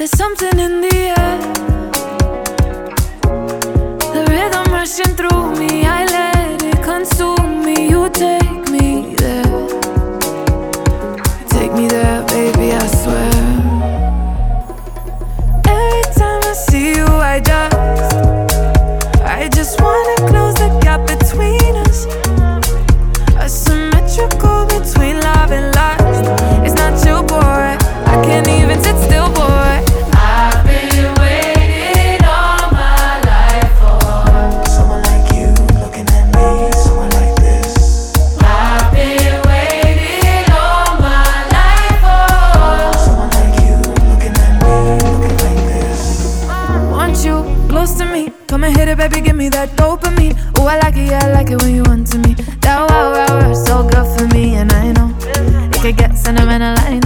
There's something in the air, the rhythm rushing through me. I let it consume me. You take me there, you take me there, baby, I swear. Every time I see you, I just wanna close the gap between us, asymmetrical between love and lust. It's not you, boy, I can't even sit still, boy. I've been waiting all my life for someone like you, looking at me, someone like this. I've been waiting all my life for someone like you, looking at me, looking like this. Want you close to me, come and hit it, baby, give me that dopamine. Ooh, I like it, yeah, I like it when you want to me. That wow, wow, wow, so good for me, and I know it could get sentimental, I know.